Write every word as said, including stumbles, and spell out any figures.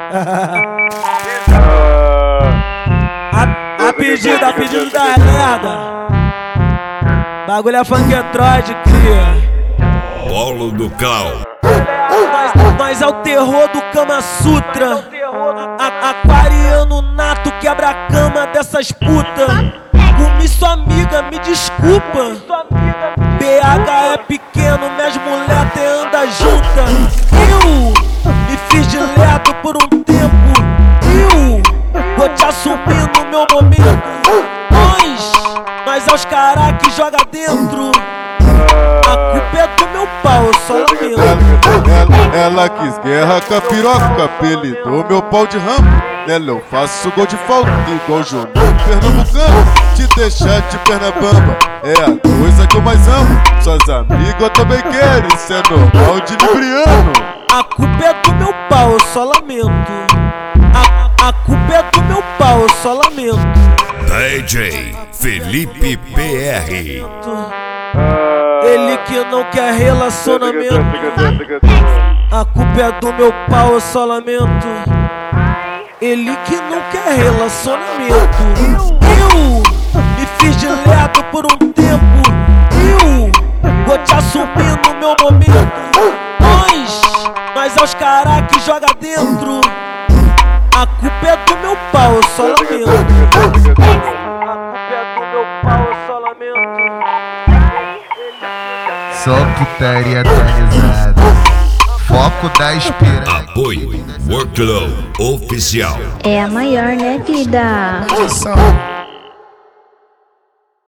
a, a pedido, a pedido da merda. Bagulho é funketroid, cria. Polo do Cal. Nós, nós é o terror do Kama Sutra. A, a, aquariano nato quebra a cama dessas putas. Comi sua amiga, me desculpa. B H é pequeno, minhas mulheres anda junta. Eu me fiz de lerdo por um tempo. Eu vou te assumir no meu momento. Nós, nós é os caras que joga dentro. A culpa é do meu pau, eu só lamento. Ela, ela quis guerra com a piroca, apelidou meu pau de ramo. Nela eu faço gol de falta, igual Júnior pernambucano. Te deixar de perna bamba é a coisa que eu mais amo. Suas amigas também querem, isso é normal de libriano. A culpa é do meu pau, eu só lamento. A, a culpa é do meu pau, eu só lamento. D J Felipe P R. Ele que não quer relacionamento. A culpa é do meu pau, eu só lamento. Ele que não quer relacionamento. Eu me fiz de lerdo por um tempo. Eu vou te assumir no meu momento. Nós, nós é os caras que joga dentro. A culpa é do meu pau, eu só lamento. A culpa é do meu pau, eu só lamento. Só putaria atualizada. Foco da esperança. Apoio Worklow Oficial. É a maior, né, vida? Atenção.